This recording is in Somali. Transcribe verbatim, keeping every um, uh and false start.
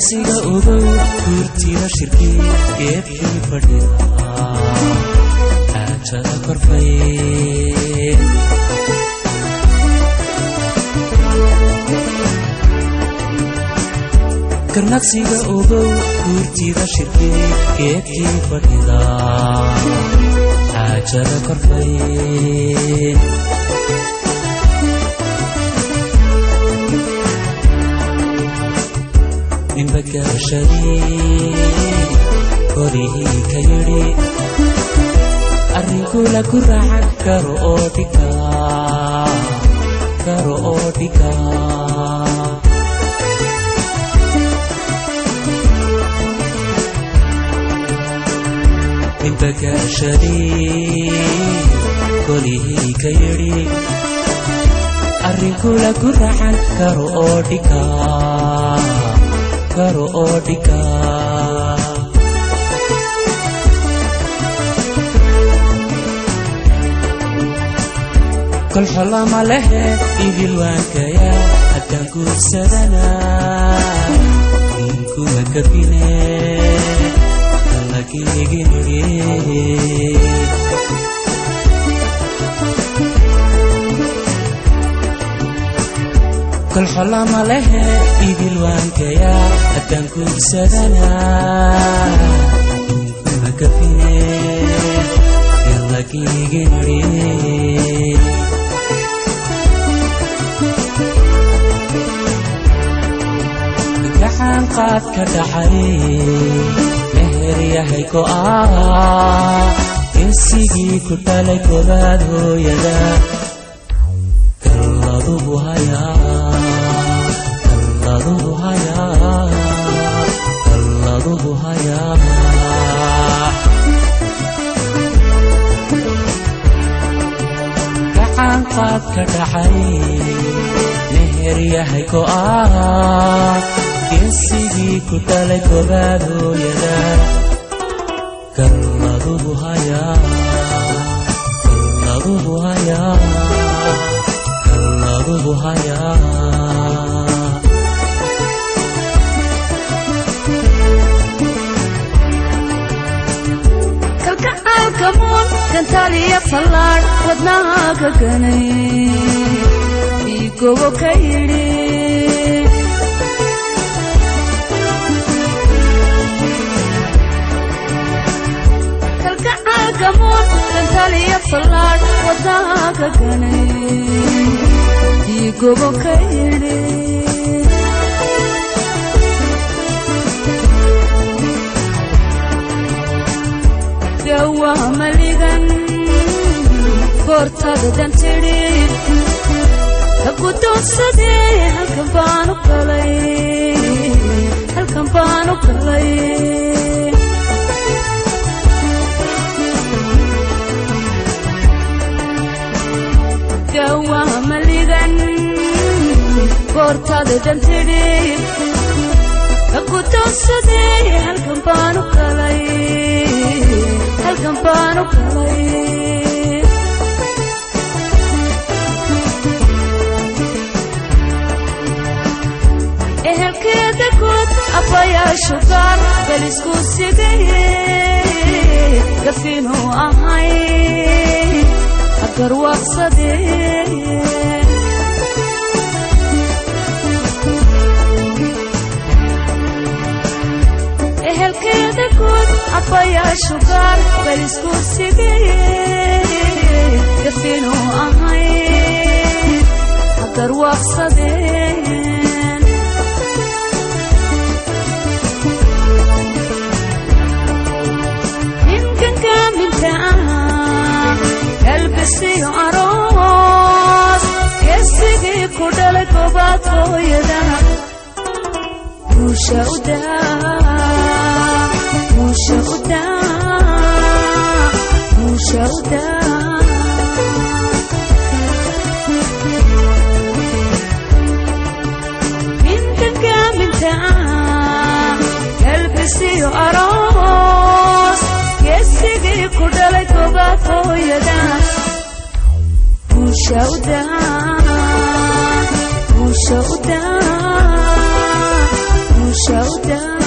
ganacsiga ogow guurtida shirkii geedkii fadhida xaajada korfay ganacsiga ogow guurtida shirkii geedkii fadhida xaajada korfay inbagashadii korihii ka yidhi arrinkula ku raacan karo oo dhiga karo oo dhiga inbagashadii korihii ka yidhi arrinkula ku raacan karo oo dhiga karo oo dhiga kol xolama lehe idilwaankaya haddaan guursadana ninkuma kafine kalageegenige kol xolama lehe idilwaankaya haddaan guursadana ninkuma kafine kalageegenige gacan qaad ka dhacay meher yahay go'aa insigii ku dhalay gobaad hooyada kalladuhu hayaa kalladuhu hayaa kalladuhu hayaa gacan qaad ka dhacay meher yahay go'aa insigii ku dhalay gobaad hooyada kalladuhu hayaa kalladuhu hayaa kalladuhu hayaa kalkacaalkamuun kantaliya fallaadh wadnaha ka ganay igobo ka yidhi kalkacaalkamuun kantaliya fallaadh wadnaha ka ganay igobo ka yidhi waa maligan goortada dantidhi haku doodsadee halkan baanu galay halkan baanu galay waa maligan goortada dantidhi haku doodsadee halkan baanu galay halkan baanu galay ehelkeeda guud abayaashu gaar bal isku sigaye gafinuu ahay hagarwaaqsadee ehelkeeda guud abayaashu gaar bal isku sigaye gafinuu ahay hagarwaaqsadeen ninkan kaaminta ah galbisiyo aroos geesigii ku dhalay gobaad hooyada guusha u daa Mushuda, mushuda. Minta minta, kalbisiyo aroos, yesigi kudalay gobaad hooyada. Mushuda, mushuda, showdown